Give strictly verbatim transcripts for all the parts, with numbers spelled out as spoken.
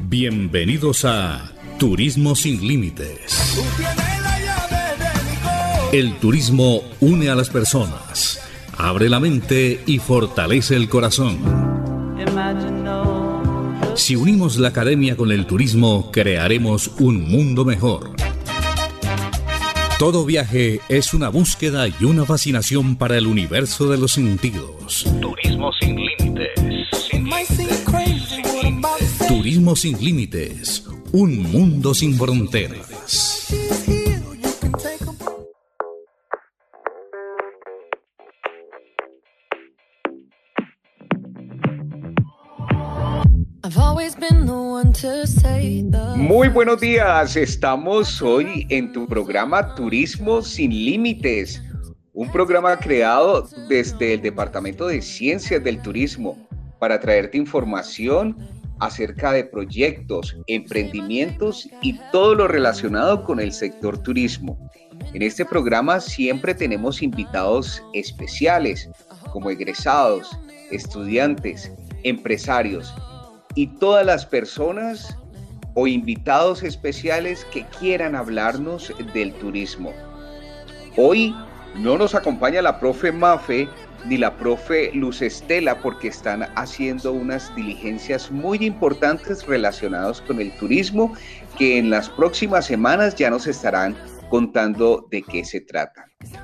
Bienvenidos a Turismo sin Límites. El turismo une a las personas, abre la mente y fortalece el corazón. Si unimos la academia con el turismo, crearemos un mundo mejor. Todo viaje es una búsqueda y una fascinación para el universo de los sentidos. Turismo sin límites. Sin límites. Turismo sin límites. Un mundo sin fronteras. Muy buenos días, estamos hoy en tu programa Turismo sin Límites, un programa creado desde el Departamento de Ciencias del Turismo para traerte información acerca de proyectos, emprendimientos y todo lo relacionado con el sector turismo. En este programa siempre tenemos invitados especiales como egresados, estudiantes, empresarios y todas las personas o invitados especiales que quieran hablarnos del turismo. Hoy no nos acompaña la profe Mafe ni la profe Luz Estela porque están haciendo unas diligencias muy importantes relacionadas con el turismo que en las próximas semanas ya nos estarán contando de qué se trata.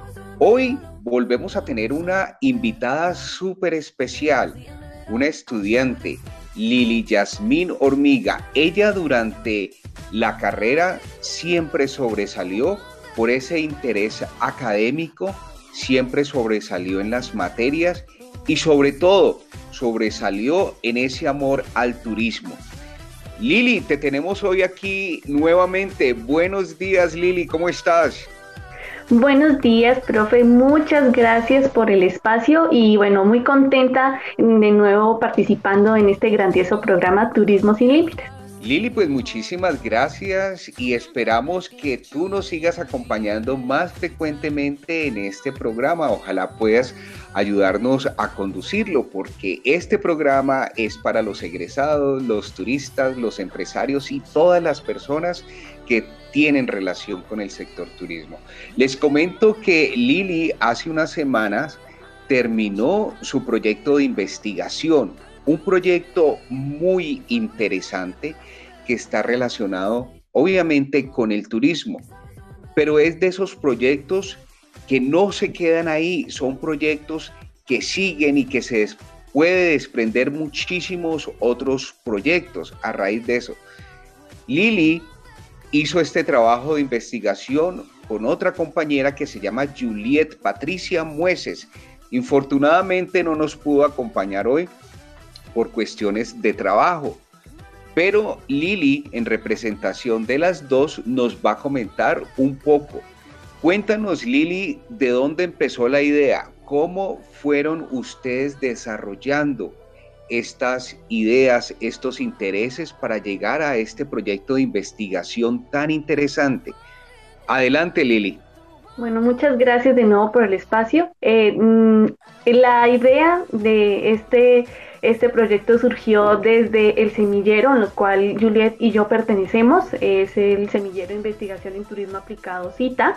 Hoy volvemos a tener una invitada súper especial, una estudiante, Lili Yasmín Hormiga. Ella durante la carrera siempre sobresalió por ese interés académico, siempre sobresalió en las materias y sobre todo sobresalió en ese amor al turismo. Lili, te tenemos hoy aquí nuevamente. Buenos días, Lili, ¿cómo estás? Buenos días, profe, muchas gracias por el espacio y bueno, muy contenta de nuevo participando en este grandioso programa Turismo sin Límites. Lili, pues muchísimas gracias y esperamos que tú nos sigas acompañando más frecuentemente en este programa. Ojalá puedas ayudarnos a conducirlo porque este programa es para los egresados, los turistas, los empresarios y todas las personas que tienen relación con el sector turismo. Les comento que Lili hace unas semanas terminó su proyecto de investigación, un proyecto muy interesante que está relacionado obviamente con el turismo, pero es de esos proyectos que no se quedan ahí, son proyectos que siguen y que se des- puede desprender muchísimos otros proyectos a raíz de eso. Lili hizo este trabajo de investigación con otra compañera que se llama Juliet Patricia Mueces. Infortunadamente no nos pudo acompañar hoy por cuestiones de trabajo, pero Lili, en representación de las dos, nos va a comentar un poco. Cuéntanos, Lili, de dónde empezó la idea, cómo fueron ustedes desarrollando estas ideas, estos intereses para llegar a este proyecto de investigación tan interesante. Adelante, Lili. Bueno, muchas gracias de nuevo por el espacio. Eh, mm, la idea de este, este proyecto surgió desde el semillero en el cual Juliet y yo pertenecemos, es el Semillero de Investigación en Turismo Aplicado CITA,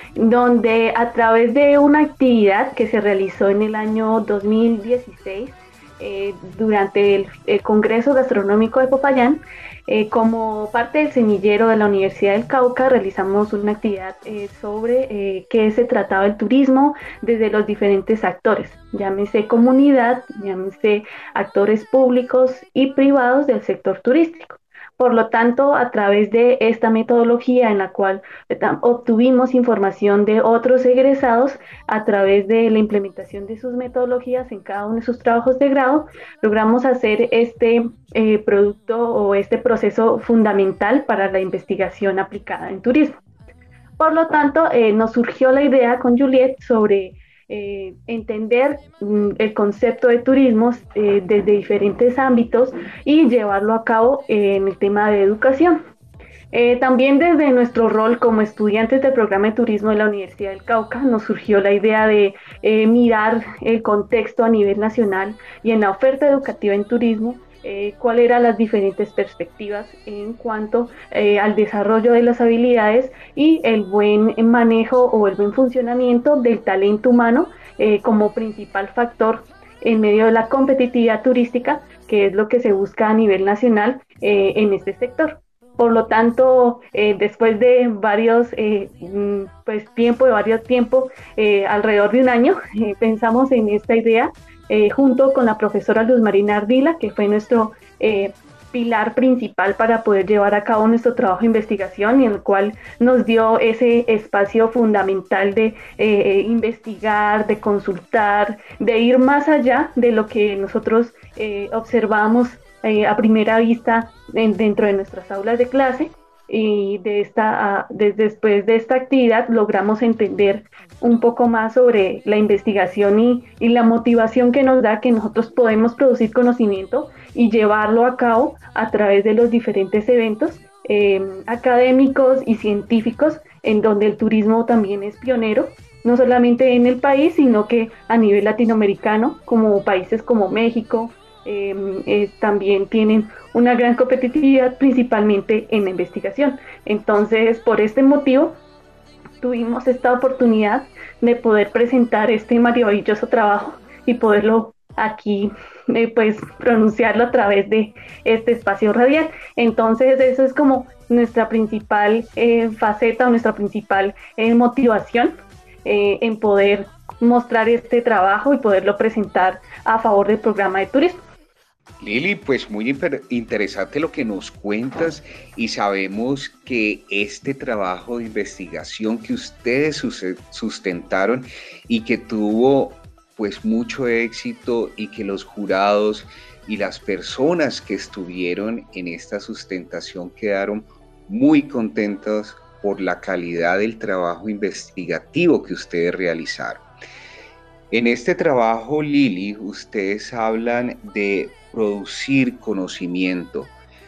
donde a través de una actividad que se realizó en el año dos mil dieciséis, Eh, durante el, el Congreso Gastronómico de Popayán, eh, como parte del semillero de la Universidad del Cauca, realizamos una actividad eh, sobre eh, qué se trataba el turismo desde los diferentes actores, llámese comunidad, llámese actores públicos y privados del sector turístico. Por lo tanto, a través de esta metodología en la cual obtuvimos información de otros egresados, a través de la implementación de sus metodologías en cada uno de sus trabajos de grado, logramos hacer este eh, producto o este proceso fundamental para la investigación aplicada en turismo. Por lo tanto, eh, nos surgió la idea con Juliet sobre eh, entender mm, el concepto de turismo eh, desde diferentes ámbitos y llevarlo a cabo eh, en el tema de educación. Eh, también desde nuestro rol como estudiantes del programa de turismo de la Universidad del Cauca nos surgió la idea de eh, mirar el contexto a nivel nacional y en la oferta educativa en turismo eh, cuáles eran las diferentes perspectivas en cuanto eh, al desarrollo de las habilidades y el buen manejo o el buen funcionamiento del talento humano eh, como principal factor en medio de la competitividad turística, que es lo que se busca a nivel nacional eh, en este sector. Por lo tanto, eh, después de varios, eh, pues tiempo, de varios tiempo, eh, alrededor de un año, eh, pensamos en esta idea eh, junto con la profesora Luz Marina Ardila, que fue nuestro eh, pilar principal para poder llevar a cabo nuestro trabajo de investigación, y en el cual nos dio ese espacio fundamental de eh, investigar, de consultar, de ir más allá de lo que nosotros eh, observamos eh, a primera vista en, dentro de nuestras aulas de clase. Y de esta, de, después de esta actividad logramos entender un poco más sobre la investigación y, y la motivación que nos da que nosotros podemos producir conocimiento y llevarlo a cabo a través de los diferentes eventos eh, académicos y científicos, en donde el turismo también es pionero, no solamente en el país, sino que a nivel latinoamericano, como países como México, Eh, eh, también tienen una gran competitividad, principalmente en la investigación. Entonces, por este motivo, tuvimos esta oportunidad de poder presentar este maravilloso trabajo y poderlo aquí, eh, pues, pronunciarlo a través de este espacio radial. Entonces, eso es como nuestra principal eh, faceta o nuestra principal eh, motivación eh, en poder mostrar este trabajo y poderlo presentar a favor del programa de turismo. Lili, pues muy interesante lo que nos cuentas, y sabemos que este trabajo de investigación que ustedes sustentaron y que tuvo pues mucho éxito, y que los jurados y las personas que estuvieron en esta sustentación quedaron muy contentos por la calidad del trabajo investigativo que ustedes realizaron. En este trabajo, Lili, ustedes hablan de producir conocimiento.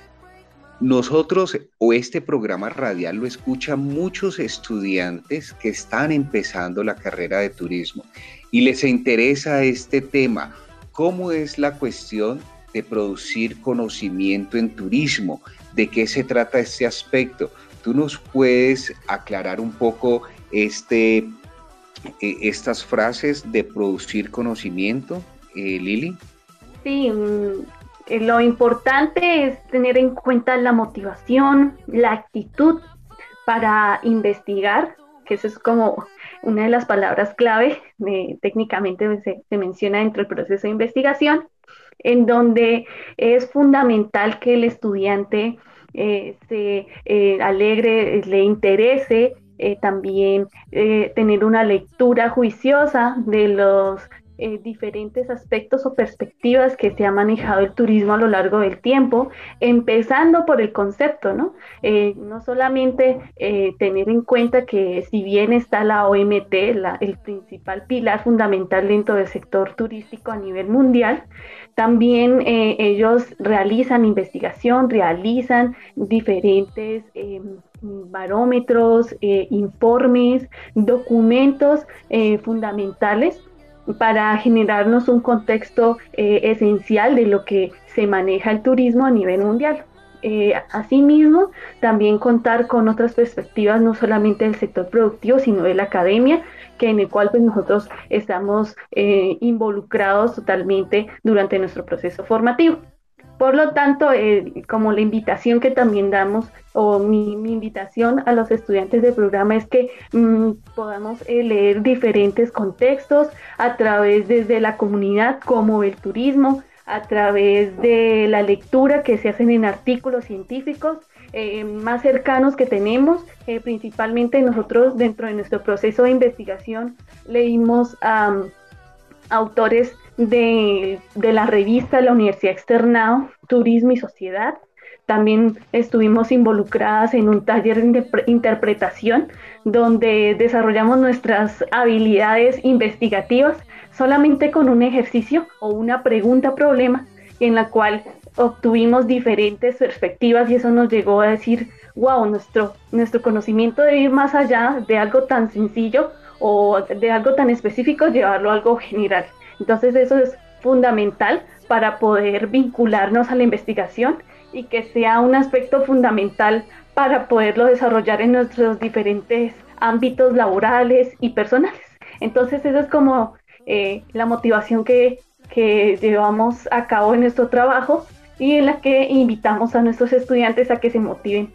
Nosotros, o este programa radial, lo escuchan muchos estudiantes que están empezando la carrera de turismo y les interesa este tema. ¿Cómo es la cuestión de producir conocimiento en turismo? ¿De qué se trata este aspecto? ¿Tú nos puedes aclarar un poco este, eh, estas frases de producir conocimiento, eh, Lili? Sí, lo importante es tener en cuenta la motivación, la actitud para investigar, que eso es como una de las palabras clave, eh, técnicamente se, se menciona dentro del proceso de investigación, en donde es fundamental que el estudiante eh, se eh, alegre, le interese, eh, también eh, tener una lectura juiciosa de los Eh, diferentes aspectos o perspectivas que se ha manejado el turismo a lo largo del tiempo, empezando por el concepto, ¿no? Eh, no solamente eh, tener en cuenta que si bien está la O M T, la, el principal pilar fundamental dentro del sector turístico a nivel mundial, también eh, ellos realizan investigación, realizan diferentes eh, barómetros, eh, informes, documentos eh, fundamentales para generarnos un contexto eh, esencial de lo que se maneja el turismo a nivel mundial. Eh, asimismo, también contar con otras perspectivas, no solamente del sector productivo, sino de la academia, que en el cual pues, nosotros estamos eh, involucrados totalmente durante nuestro proceso formativo. Por lo tanto, eh, como la invitación que también damos, o mi, mi invitación a los estudiantes del programa es que mmm, podamos eh, leer diferentes contextos a través desde la comunidad como el turismo, a través de la lectura que se hacen en artículos científicos eh, más cercanos que tenemos. Eh, principalmente nosotros dentro de nuestro proceso de investigación leímos a um, autores de, de la revista de la Universidad Externado, Turismo y Sociedad. También estuvimos involucradas en un taller de interpretación donde desarrollamos nuestras habilidades investigativas solamente con un ejercicio o una pregunta-problema en la cual obtuvimos diferentes perspectivas, y eso nos llegó a decir, wow, nuestro, nuestro conocimiento debe ir más allá de algo tan sencillo o de algo tan específico, llevarlo a algo general. Entonces eso es fundamental para poder vincularnos a la investigación y que sea un aspecto fundamental para poderlo desarrollar en nuestros diferentes ámbitos laborales y personales. Entonces esa es como eh, la motivación que, que llevamos a cabo en nuestro trabajo y en la que invitamos a nuestros estudiantes a que se motiven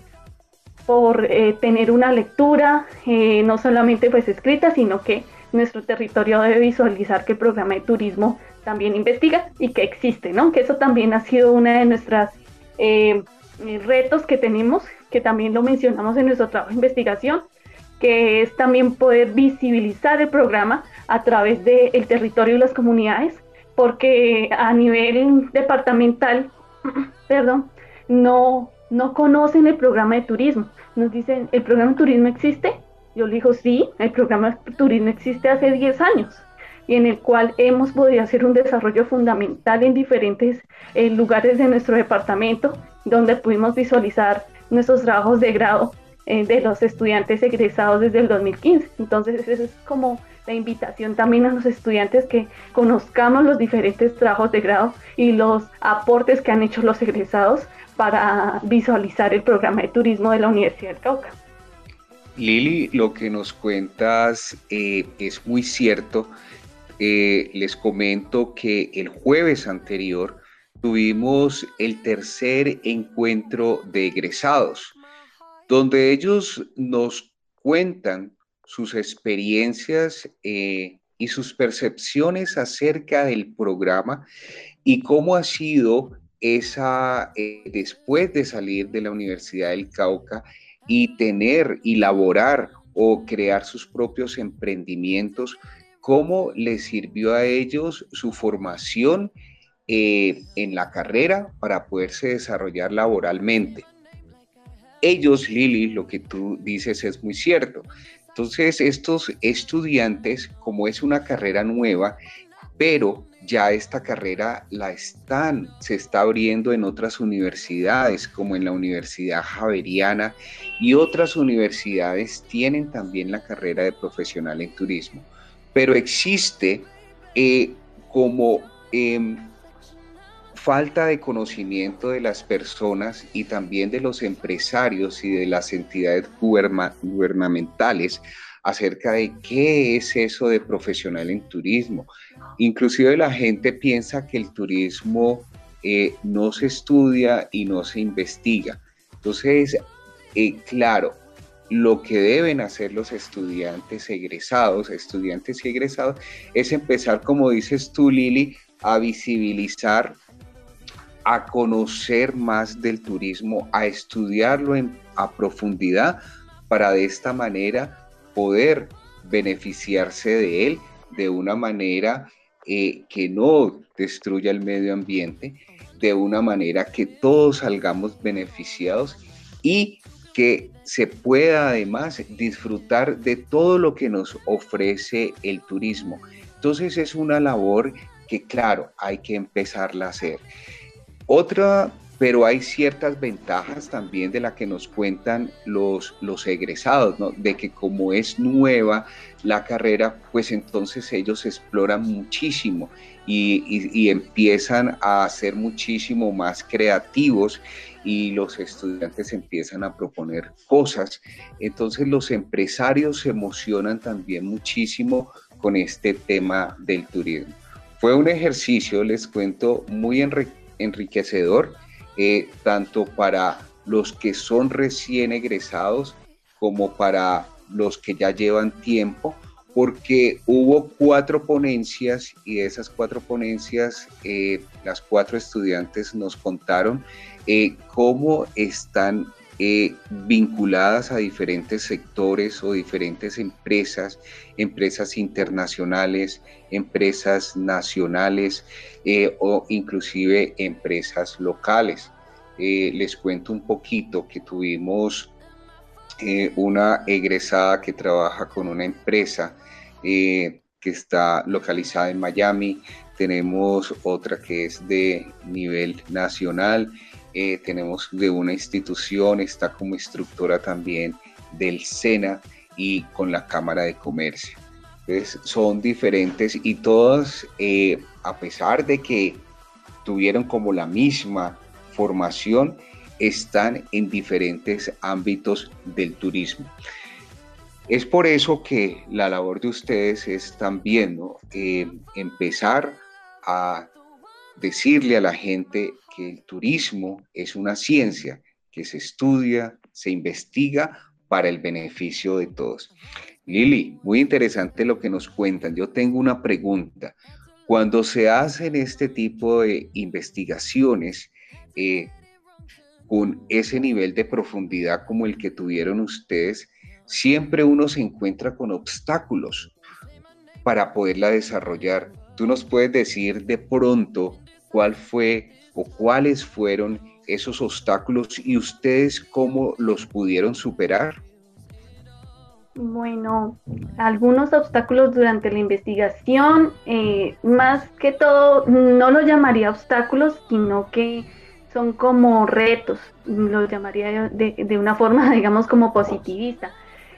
por eh, tener una lectura, eh, no solamente pues escrita, sino que nuestro territorio debe visualizar que el programa de turismo también investiga y que existe, ¿no? Que eso también ha sido una de nuestras eh, retos que tenemos, que también lo mencionamos en nuestro trabajo de investigación, que es también poder visibilizar el programa a través del territorio y las comunidades, porque a nivel departamental, perdón, no, no conocen el programa de turismo. Nos dicen, ¿el programa de turismo existe? Yo le digo, sí, el programa de turismo existe hace diez años y en el cual hemos podido hacer un desarrollo fundamental en diferentes eh, lugares de nuestro departamento, donde pudimos visualizar nuestros trabajos de grado eh, de los estudiantes egresados desde el dos mil quince. Entonces, esa es como la invitación también a los estudiantes, que conozcamos los diferentes trabajos de grado y los aportes que han hecho los egresados para visualizar el programa de turismo de la Universidad del Cauca. Lili, lo que nos cuentas eh, es muy cierto. Eh, les comento que el jueves anterior tuvimos el tercer encuentro de egresados, donde ellos nos cuentan sus experiencias eh, y sus percepciones acerca del programa y cómo ha sido esa, eh, después de salir de la Universidad del Cauca y tener y laborar o crear sus propios emprendimientos, cómo les sirvió a ellos su formación eh, en la carrera para poderse desarrollar laboralmente. Ellos, Lili, lo que tú dices es muy cierto. Entonces, estos estudiantes, como es una carrera nueva, pero ya esta carrera la están, se está abriendo en otras universidades, como en la Universidad Javeriana, y otras universidades tienen también la carrera de profesional en turismo. Pero existe eh, como eh, falta de conocimiento de las personas y también de los empresarios y de las entidades guberna- gubernamentales acerca de qué es eso de profesional en turismo. Inclusive la gente piensa que el turismo eh, no se estudia y no se investiga. Entonces, eh, claro, lo que deben hacer los estudiantes egresados, estudiantes y egresados, es empezar, como dices tú, Lili, a visibilizar, a conocer más del turismo, a estudiarlo en, a profundidad, para de esta manera poder beneficiarse de él de una manera eh, que no destruya el medio ambiente, de una manera que todos salgamos beneficiados y que se pueda además disfrutar de todo lo que nos ofrece el turismo. Entonces es una labor que, claro, hay que empezarla a hacer. Otra, pero hay ciertas ventajas también de la que nos cuentan los, los egresados, ¿no? De que como es nueva la carrera, pues entonces ellos exploran muchísimo y, y, y empiezan a ser muchísimo más creativos y los estudiantes empiezan a proponer cosas. Entonces los empresarios se emocionan también muchísimo con este tema del turismo. Fue un ejercicio, les cuento, muy enriquecedor enriquecedor, eh, tanto para los que son recién egresados como para los que ya llevan tiempo, porque hubo cuatro ponencias y de esas cuatro ponencias, eh, las cuatro estudiantes nos contaron eh, cómo están eh, vinculadas a diferentes sectores o diferentes empresas, empresas internacionales, empresas nacionales eh, o inclusive empresas locales. Eh, les cuento un poquito que tuvimos eh, una egresada que trabaja con una empresa eh, que está localizada en Miami, tenemos otra que es de nivel nacional, eh, tenemos de una institución, está como instructora también del SENA y con la Cámara de Comercio. Entonces son diferentes y todas, eh, a pesar de que tuvieron como la misma formación, están en diferentes ámbitos del turismo. Es por eso que la labor de ustedes es también, ¿no? eh, empezar a decirle a la gente que el turismo es una ciencia que se estudia, se investiga para el beneficio de todos. Lili, muy interesante lo que nos cuentan. Yo tengo una pregunta. Cuando se hacen este tipo de investigaciones eh, con ese nivel de profundidad como el que tuvieron ustedes, siempre uno se encuentra con obstáculos para poderla desarrollar. ¿Tú nos puedes decir de pronto cuál fue o cuáles fueron esos obstáculos y ustedes cómo los pudieron superar? Bueno, algunos obstáculos durante la investigación, eh, más que todo, no los llamaría obstáculos, sino que son como retos, los llamaría de, de una forma, digamos, como positivista.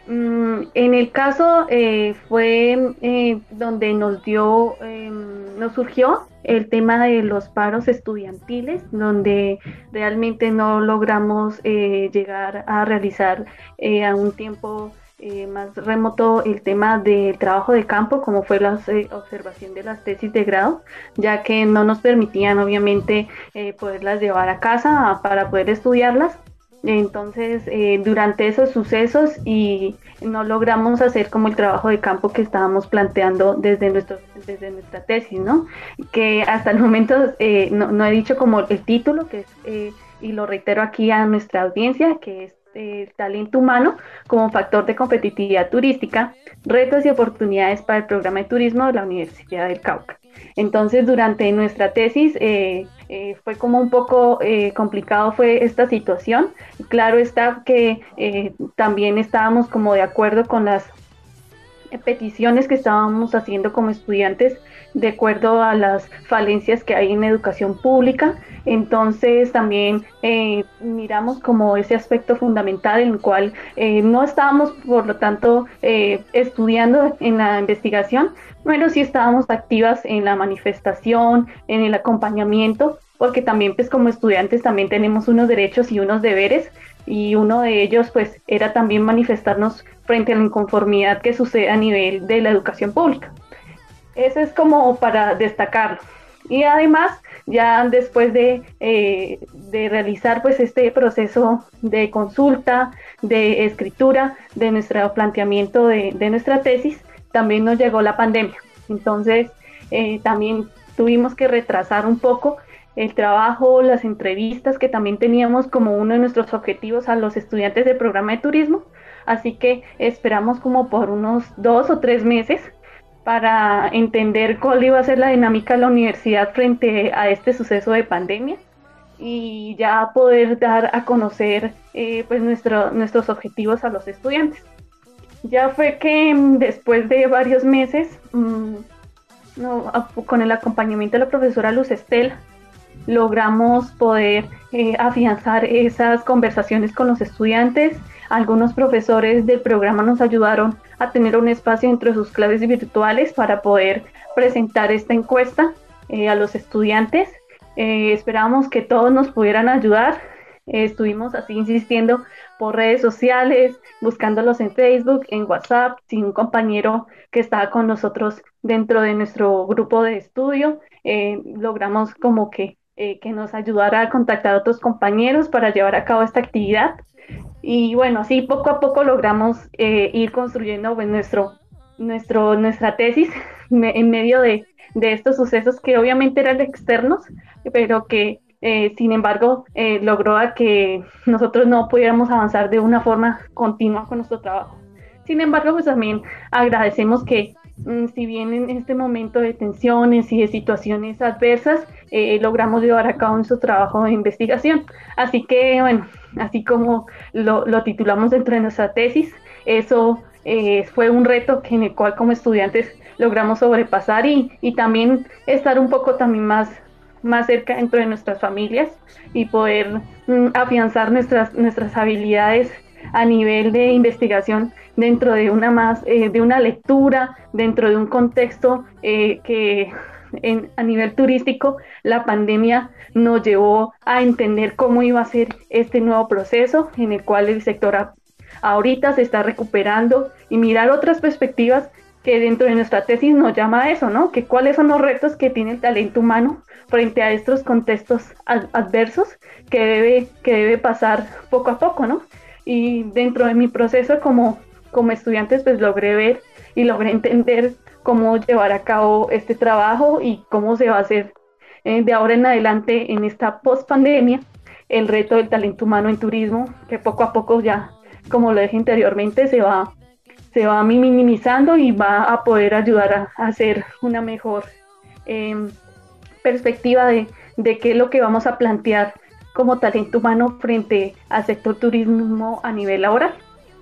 Mm, en el caso eh, fue eh, donde nos dio, eh, nos surgió el tema de los paros estudiantiles, donde realmente no logramos eh, llegar a realizar eh, a un tiempo Eh, más remoto el tema del trabajo de campo, como fue la eh, observación de las tesis de grado, ya que no nos permitían obviamente eh, poderlas llevar a casa para poder estudiarlas. Entonces, eh, durante esos sucesos y no logramos hacer como el trabajo de campo que estábamos planteando desde, nuestro, desde nuestra tesis, ¿no? Que hasta el momento eh, no, no he dicho como el título, que es, eh, y lo reitero aquí a nuestra audiencia, que es el talento humano como factor de competitividad turística, retos y oportunidades para el programa de turismo de la Universidad del Cauca. Entonces, durante nuestra tesis eh, eh, fue como un poco eh, complicado fue esta situación. Claro está que eh, también estábamos como de acuerdo con las peticiones que estábamos haciendo como estudiantes de acuerdo a las falencias que hay en educación pública. Entonces también eh, miramos como ese aspecto fundamental en el cual eh, no estábamos por lo tanto eh, estudiando en la investigación, pero sí estábamos activas en la manifestación, en el acompañamiento, porque también pues como estudiantes también tenemos unos derechos y unos deberes, y uno de ellos pues era también manifestarnos frente a la inconformidad que sucede a nivel de la educación pública. Eso es como para destacarlo. Y además, ya después de, eh, de realizar pues este proceso de consulta, de escritura, de nuestro planteamiento de, de nuestra tesis, también nos llegó la pandemia. Entonces, eh, también tuvimos que retrasar un poco el trabajo, las entrevistas que también teníamos como uno de nuestros objetivos a los estudiantes del programa de turismo. Así que esperamos como por unos dos o tres meses para entender cuál iba a ser la dinámica de la universidad frente a este suceso de pandemia y ya poder dar a conocer eh, pues nuestro, nuestros objetivos a los estudiantes. Ya fue que después de varios meses, mmm, no, con el acompañamiento de la profesora Luz Estela, logramos poder eh, afianzar esas conversaciones con los estudiantes. Algunos profesores del programa nos ayudaron a tener un espacio dentro de sus clases virtuales para poder presentar esta encuesta eh, a los estudiantes. Eh, esperábamos que todos nos pudieran ayudar. Eh, estuvimos así insistiendo por redes sociales, buscándolos en Facebook, en WhatsApp, sin un compañero que estaba con nosotros dentro de nuestro grupo de estudio. Eh, logramos como que, eh, que nos ayudara a contactar a otros compañeros para llevar a cabo esta actividad. Y bueno, así poco a poco logramos eh, ir construyendo pues, nuestro, nuestro, nuestra tesis en medio de, de estos sucesos que obviamente eran externos, pero que eh, sin embargo eh, logró a que nosotros no pudiéramos avanzar de una forma continua con nuestro trabajo. Sin embargo, pues también agradecemos que mm, si bien en este momento de tensiones y de situaciones adversas, eh, logramos llevar a cabo nuestro trabajo de investigación. Así que, bueno, así como lo, lo titulamos dentro de nuestra tesis, eso eh, fue un reto que en el cual como estudiantes logramos sobrepasar y, y también estar un poco también más, más cerca dentro de nuestras familias y poder mm, afianzar nuestras, nuestras habilidades a nivel de investigación dentro de una más eh, de una lectura, dentro de un contexto eh, que en, a nivel turístico, la pandemia nos llevó a entender cómo iba a ser este nuevo proceso en el cual el sector a, ahorita se está recuperando y mirar otras perspectivas que dentro de nuestra tesis nos llama a eso, ¿no? Que cuáles son los retos que tiene el talento humano frente a estos contextos ad- adversos que debe, que debe pasar poco a poco, ¿no? Y dentro de mi proceso como, como estudiantes, pues logré ver y logré entender cómo llevar a cabo este trabajo y cómo se va a hacer eh, de ahora en adelante en esta post-pandemia el reto del talento humano en turismo, que poco a poco ya, como lo dije anteriormente, se va se va minimizando y va a poder ayudar a, a hacer una mejor eh, perspectiva de, de qué es lo que vamos a plantear como talento humano frente al sector turismo a nivel laboral.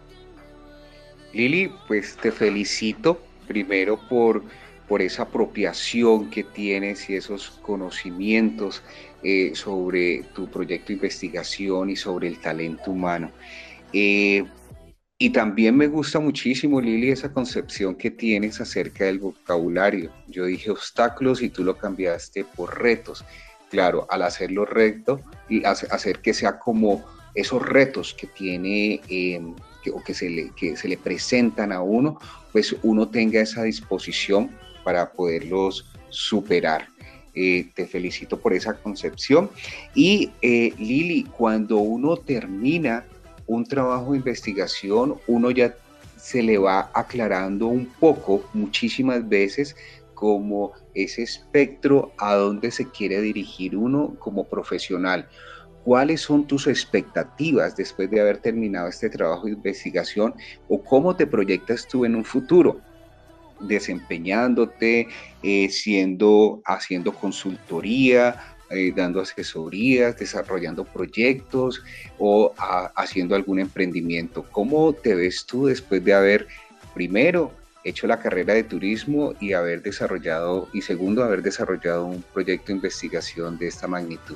Lili, pues te felicito primero por, por esa apropiación que tienes y esos conocimientos eh, sobre tu proyecto de investigación y sobre el talento humano. Eh, Y también me gusta muchísimo, Lili, esa concepción que tienes acerca del vocabulario. Yo dije obstáculos y tú lo cambiaste por retos. Claro, al hacerlo reto, y hacer que sea como esos retos que tiene eh, que, o que se, le, que se le presentan a uno, pues uno tenga esa disposición para poderlos superar. Eh, te felicito por esa concepción. Y eh, Lili, cuando uno termina un trabajo de investigación, uno ya se le va aclarando un poco, muchísimas veces, como ese espectro a dónde se quiere dirigir uno como profesional. ¿Cuáles son tus expectativas después de haber terminado este trabajo de investigación o cómo te proyectas tú en un futuro? Desempeñándote, eh, siendo, haciendo consultoría, Eh, dando asesorías, desarrollando proyectos o a, haciendo algún emprendimiento. ¿Cómo te ves tú después de haber, primero, hecho la carrera de turismo y haber desarrollado, y segundo, haber desarrollado un proyecto de investigación de esta magnitud?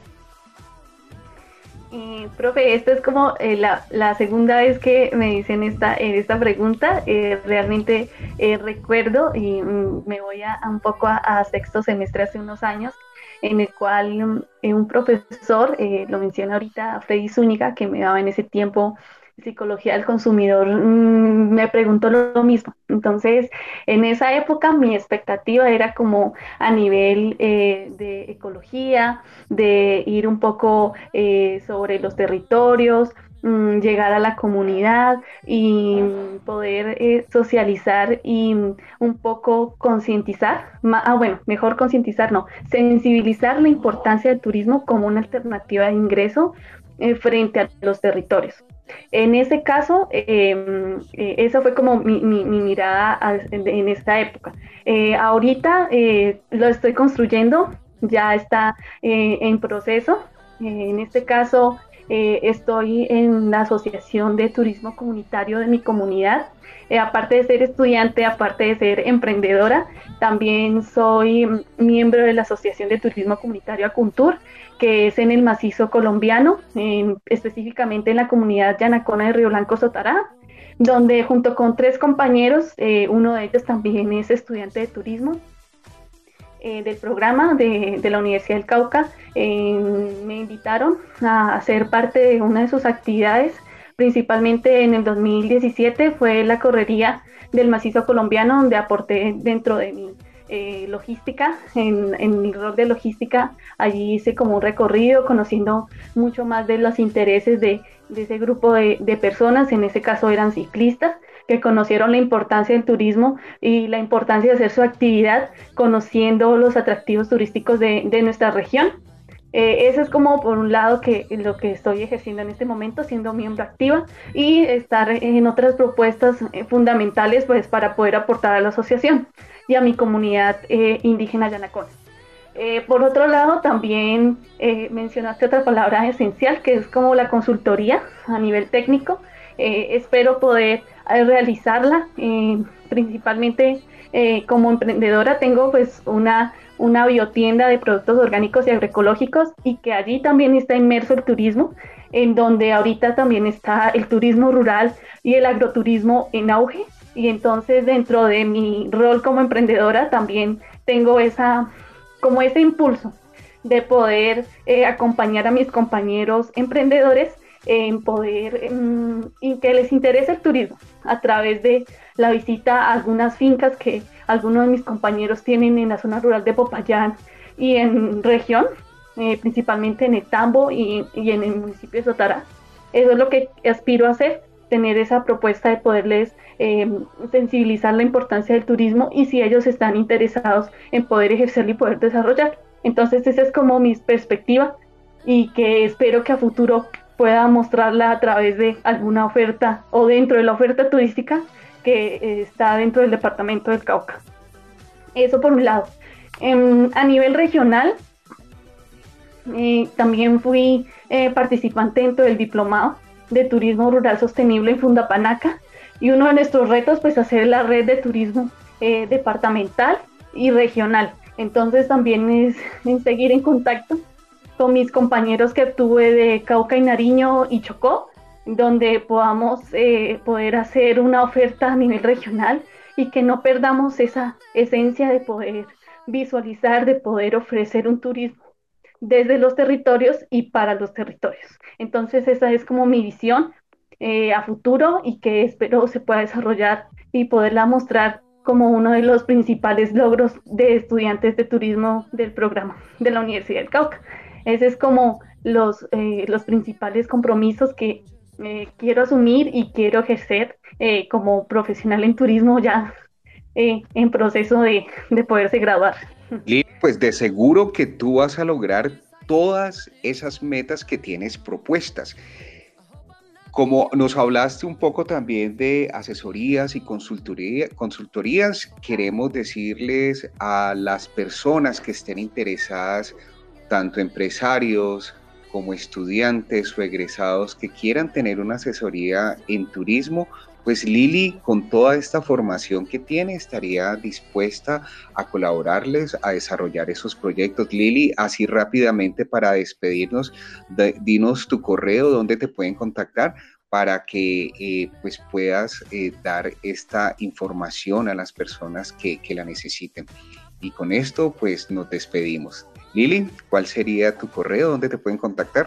Eh, profe, esta es como eh, la, la segunda vez que me dicen esta, eh, esta pregunta. Eh, realmente eh, recuerdo y mm, me voy a, a un poco a, a sexto semestre hace unos años, en el cual eh, un profesor, eh, lo menciona ahorita Freddy Zúñiga, que me daba en ese tiempo psicología del consumidor, mmm, me preguntó lo, lo mismo. Entonces, en esa época mi expectativa era como a nivel eh, de ecología, de ir un poco eh, sobre los territorios, mmm, llegar a la comunidad y poder eh, socializar y un poco concientizar, ah bueno, mejor concientizar, no, sensibilizar la importancia del turismo como una alternativa de ingreso eh, frente a los territorios. En ese caso, eh, eh, esa fue como mi, mi, mi mirada a, en, en esta época. Eh, ahorita eh, lo estoy construyendo, ya está eh, en proceso. Eh, en este caso, eh, estoy en la Asociación de Turismo Comunitario de mi comunidad. Eh, aparte de ser estudiante, aparte de ser emprendedora, también soy miembro de la Asociación de Turismo Comunitario Acuntur, que es en el macizo colombiano, en, específicamente en la comunidad Yanacona de Río Blanco, Sotará, donde junto con tres compañeros, eh, uno de ellos también es estudiante de turismo, eh, del programa de, de la Universidad del Cauca, eh, me invitaron a ser parte de una de sus actividades. Principalmente en el dos mil diecisiete fue la correría del macizo colombiano, donde aporté dentro de mi eh, logística, en, en mi rol de logística. Allí hice como un recorrido, conociendo mucho más de los intereses de, de ese grupo de, de personas. En ese caso eran ciclistas, que conocieron la importancia del turismo y la importancia de hacer su actividad, conociendo los atractivos turísticos de, de nuestra región. Eh, eso es como por un lado que lo que estoy ejerciendo en este momento, siendo miembro activa, y estar en otras propuestas eh, fundamentales pues para poder aportar a la asociación y a mi comunidad eh, indígena Yanacona. Eh, por otro lado, también eh, mencionaste otra palabra esencial, que es como la consultoría a nivel técnico. Eh, espero poder eh, realizarla, eh, principalmente eh, como emprendedora. Tengo pues una una biotienda de productos orgánicos y agroecológicos, y que allí también está inmerso el turismo, en donde ahorita también está el turismo rural y el agroturismo en auge. Y entonces dentro de mi rol como emprendedora también tengo esa, como ese impulso de poder eh, acompañar a mis compañeros emprendedores en poder, en, en que les interese el turismo a través de la visita a algunas fincas que algunos de mis compañeros tienen en la zona rural de Popayán y en región, eh, principalmente en Etambo y, y en el municipio de Sotará. Eso es lo que aspiro a hacer, tener esa propuesta de poderles eh, sensibilizar la importancia del turismo y si ellos están interesados en poder ejercerlo y poder desarrollar. Entonces esa es como mi perspectiva y que espero que a futuro pueda mostrarla a través de alguna oferta o dentro de la oferta turística que eh, está dentro del departamento del Cauca. Eso por un lado. Eh, a nivel regional, eh, también fui eh, participante dentro del diplomado de turismo rural sostenible en Fundapanaca y uno de nuestros retos pues hacer la red de turismo eh, departamental y regional. Entonces también es en seguir en contacto con mis compañeros que tuve de Cauca y Nariño y Chocó, donde podamos eh, poder hacer una oferta a nivel regional y que no perdamos esa esencia de poder visualizar, de poder ofrecer un turismo desde los territorios y para los territorios. Entonces esa es como mi visión eh, a futuro y que espero se pueda desarrollar y poderla mostrar como uno de los principales logros de estudiantes de turismo del programa de la Universidad del Cauca. Ese es como los, eh, los principales compromisos que eh, quiero asumir y quiero ejercer eh, como profesional en turismo ya eh, en proceso de, de poderse graduar. Lili, pues de seguro que tú vas a lograr todas esas metas que tienes propuestas. Como nos hablaste un poco también de asesorías y consultoría, consultorías, queremos decirles a las personas que estén interesadas, tanto empresarios como estudiantes o egresados que quieran tener una asesoría en turismo, pues Lili, con toda esta formación que tiene, estaría dispuesta a colaborarles a desarrollar esos proyectos. Lili, así rápidamente para despedirnos, de, dinos tu correo, donde te pueden contactar para que eh, pues puedas eh, dar esta información a las personas que, que la necesiten. Y con esto, pues nos despedimos. Lili, ¿cuál sería tu correo? ¿Dónde te pueden contactar?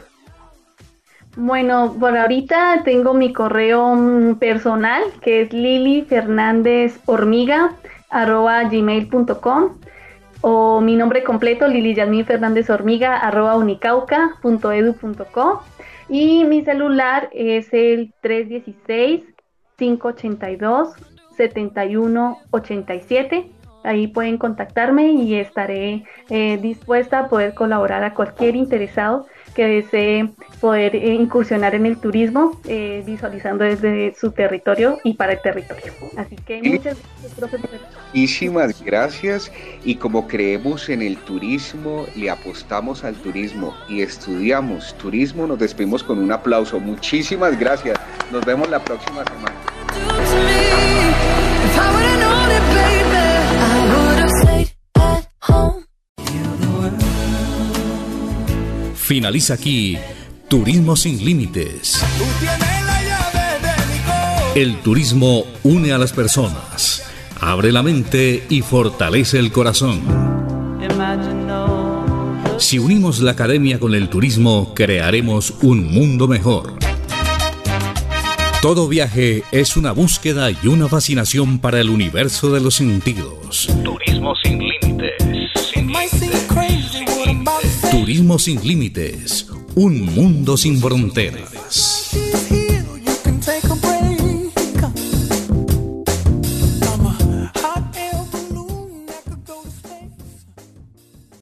Bueno, por ahorita tengo mi correo personal, que es lilifernandezhormiga arroba gmail punto com, o mi nombre completo, Lili Yasmín Fernández Hormiga arroba unicauca punto edu punto co, y mi celular es el tres uno seis, cinco ocho dos, siete uno ocho siete. Ahí pueden contactarme y estaré eh, dispuesta a poder colaborar a cualquier interesado que desee poder eh, incursionar en el turismo, eh, visualizando desde su territorio y para el territorio. Así que muchas gracias, profesor. Muchísimas gracias, y como creemos en el turismo, le apostamos al turismo y estudiamos turismo, nos despedimos con un aplauso. Muchísimas gracias. Nos vemos la próxima semana. Finaliza aquí Turismo sin Límites. El turismo une a las personas, abre la mente y fortalece el corazón. Si unimos la academia con el turismo, crearemos un mundo mejor. Todo viaje es una búsqueda y una fascinación para el universo de los sentidos. Turismo sin límites. Sin límites. Turismo sin límites. Un mundo sin fronteras.